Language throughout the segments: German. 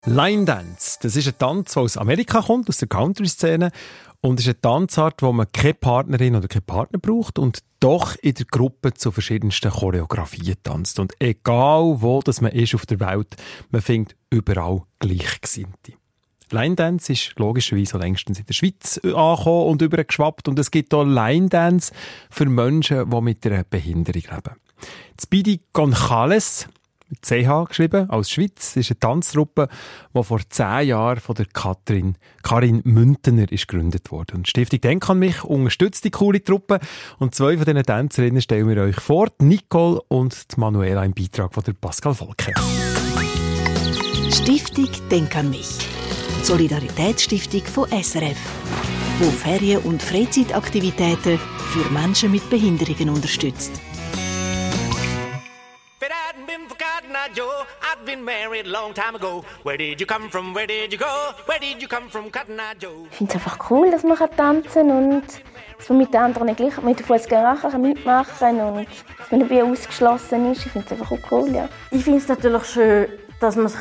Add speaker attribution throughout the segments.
Speaker 1: Line Dance, das ist ein Tanz, der aus Amerika kommt, aus der Country-Szene. Und es ist eine Tanzart, wo man keine Partnerin oder keinen Partner braucht und doch in der Gruppe zu verschiedensten Choreografien tanzt. Und egal wo das man ist auf der Welt, man findet überall Gleichgesinnte. Line Dance ist logischerweise längstens in der Schweiz angekommen und übergeschwappt. Und es gibt auch Line Dance für Menschen, die mit einer Behinderung leben. Speedy González, mit CH geschrieben, aus Schweiz, ist eine Tanztruppe, die vor 10 Jahren von der Karin Müntener ist gegründet wurde. Und die Stiftung «Denk an mich» unterstützt die coole Truppe. Und 2 von diesen Tänzerinnen stellen wir euch vor, die Nicole und die Manuela im Beitrag von der Pascal Volke.
Speaker 2: Stiftung «Denk an mich». Solidaritätsstiftung von SRF, die Ferien- und Freizeitaktivitäten für Menschen mit Behinderungen unterstützt.
Speaker 3: I've been married a long time ago. Where did you come from? Where did you go? Where did you come from, Cotton Eye Joe?
Speaker 4: Ich finde es einfach cool, dass man tanzen kann und dass man mit den anderen gleich mit den Fußgängern mitmachen kann und dass man nicht wie ausgeschlossen ist. Ich finde es einfach auch cool, ja.
Speaker 5: Ich finde es natürlich schön, dass man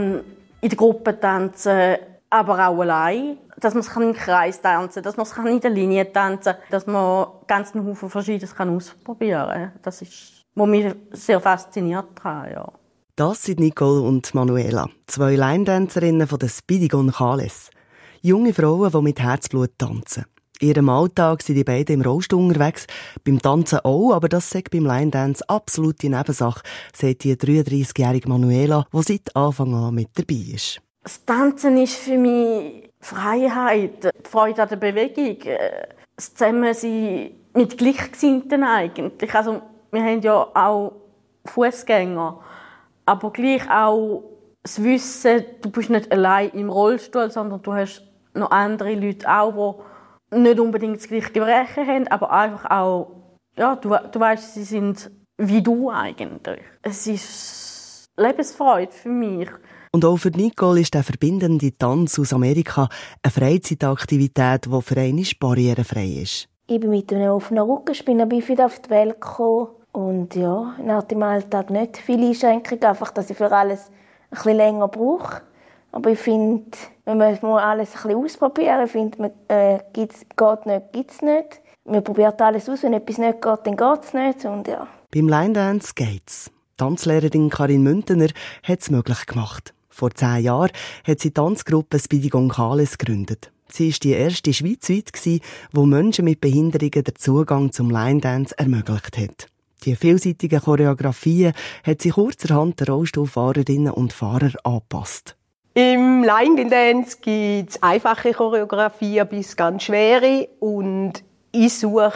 Speaker 5: in der Gruppe tanzen kann, aber auch allein. Dass man im Kreis tanzen kann, dass man in der Linie tanzen kann, dass man ganz einen Haufen Verschiedenes ausprobieren kann. Das ist, was mich sehr fasziniert hat, ja.
Speaker 6: Das sind Nicole und Manuela, 2 Line-Tänzerinnen von der Speedy González. Junge Frauen, die mit Herzblut tanzen. In ihrem Alltag sind die beiden im Rollstuhl unterwegs, beim Tanzen auch, aber das sagt beim Line-Dance absolute Nebensache, sagt die 33-jährige Manuela, die seit Anfang an mit dabei ist.
Speaker 5: Das Tanzen ist für mich Freiheit, die Freude an der Bewegung, das Zusammensein mit Gleichgesinnten eigentlich. Also, wir haben ja auch Fußgänger. Aber gleich auch das Wissen, du bist nicht allein im Rollstuhl, sondern du hast noch andere Leute auch, die nicht unbedingt das gleiche Gebrechen haben, aber einfach auch, ja, du weißt, sie sind wie du eigentlich. Es ist Lebensfreude für mich.
Speaker 6: Und auch für Nicole ist der verbindende Tanz aus Amerika eine Freizeitaktivität, die für einmal barrierefrei ist.
Speaker 4: Ich bin mit einem offenen Rückenspinner wieder auf die Welt gekommen. Und ja, nach dem Alltag nicht viele Einschränkungen, einfach, dass ich für alles ein bisschen länger brauche. Aber ich finde, wenn man alles ein bisschen ausprobieren, ich finde, geht nicht, gibt es nicht. Man probiert alles aus, wenn etwas nicht geht, dann geht es nicht. Und ja.
Speaker 6: Beim Line Dance geht's. Tanzlehrerin Karin Müntener hat es möglich gemacht. Vor 10 Jahren hat sie die Tanzgruppe Speedy González gegründet. Sie war die erste schweizweit, die Menschen mit Behinderungen den Zugang zum Line Dance ermöglicht hat. Die vielseitigen Choreografien hat sie kurzerhand den Rollstuhlfahrerinnen und Fahrern angepasst.
Speaker 7: Im Line Dance gibt es einfache Choreografien bis ganz schwere. Und ich suche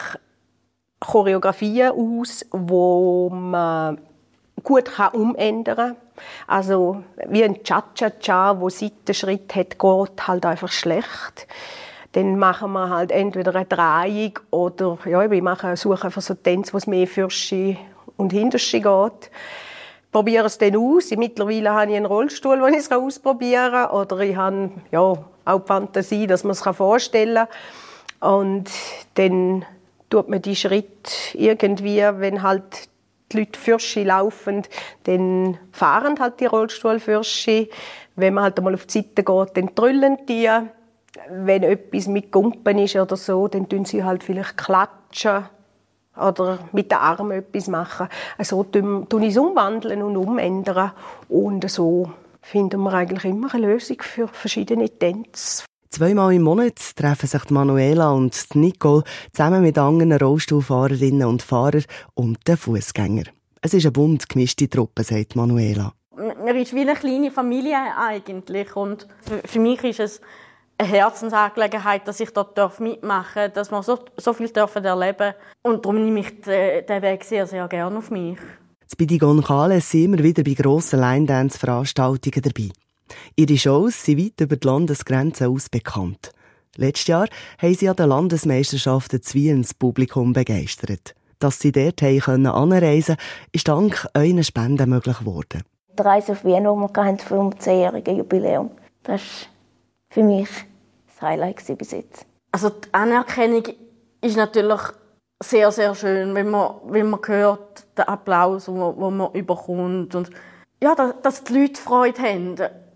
Speaker 7: Choreografien aus, die man gut umändern kann. Also wie ein Cha-Cha-Cha, der Seitenschritt hat, geht halt einfach schlecht. Dann machen wir halt entweder eine Drehung oder ja, wir suchen für so Tänze, wo es mehr Fürsche und Hintersche geht. Probiere es dann aus. Mittlerweile habe ich einen Rollstuhl, wo ich es ausprobieren kann. Oder ich habe ja, auch die Fantasie, dass man es vorstellen kann. Und dann tut man die Schritte irgendwie, wenn halt die Leute Fürsche laufen, dann fahren halt die Rollstuhlfürsche. Wenn man halt einmal auf die Seite geht, dann trüllen die. Wenn etwas mit Gumpen ist oder so, dann tun sie halt vielleicht klatschen oder mit den Armen etwas machen. Also tun ich es umwandeln und umändern. Und so finden wir eigentlich immer eine Lösung für verschiedene Tänze.
Speaker 6: 2-mal im Monat treffen sich die Manuela und die Nicole zusammen mit anderen Rollstuhlfahrerinnen und Fahrern und den Fußgängern. Es ist eine bunt gemischte Truppe, sagt Manuela.
Speaker 5: Man ist wie eine kleine Familie eigentlich. Und für mich ist es eine Herzensangelegenheit, dass ich dort mitmachen darf, dass wir so viel erleben dürfen. Und darum nehme ich den Weg sehr, sehr gerne auf mich.
Speaker 6: Speedy González sind immer wieder bei grossen Line-Dance-Veranstaltungen dabei. Ihre Shows sind weit über die Landesgrenzen aus bekannt. Letztes Jahr haben sie an den Landesmeisterschaften zu Wien das Publikum begeistert. Dass sie dort anreisen konnten, ist dank euren Spenden möglich geworden.
Speaker 4: Die Reise auf Wien, die wir hatten, für das 10-jährige Jubiläum, das war für mich das Highlight bis jetzt. Also die Anerkennung ist natürlich sehr, sehr schön, wenn man hört, den Applaus, den man bekommt. Und ja, dass die Leute Freude haben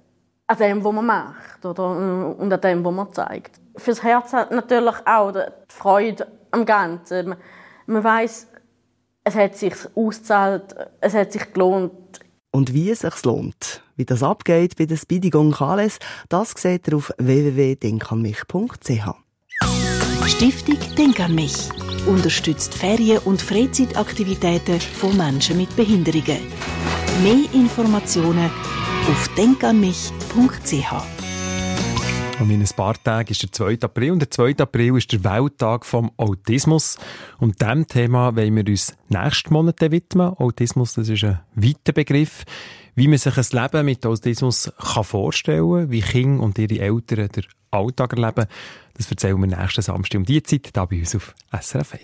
Speaker 5: an dem, was man macht oder, und an dem, was man zeigt. Fürs Herz hat natürlich auch die Freude am Ganzen. Man weiss, es hat sich ausgezahlt, es hat sich gelohnt.
Speaker 6: Und wie es sich lohnt, wie das abgeht bei der Speedy Gonzales, das seht ihr auf www.denkanmich.ch.
Speaker 2: Stiftung Denk an mich unterstützt Ferien- und Freizeitaktivitäten von Menschen mit Behinderungen. Mehr Informationen auf denkanmich.ch.
Speaker 1: Und in ein paar Tagen ist der 2. April und der 2. April ist der Welttag vom Autismus. Und diesem Thema wollen wir uns nächsten Monat widmen. Autismus, das ist ein weiter Begriff. Wie man sich ein Leben mit Autismus vorstellen kann, wie Kinder und ihre Eltern den Alltag erleben, das erzählen wir nächsten Samstag um diese Zeit hier bei uns auf SRF 1.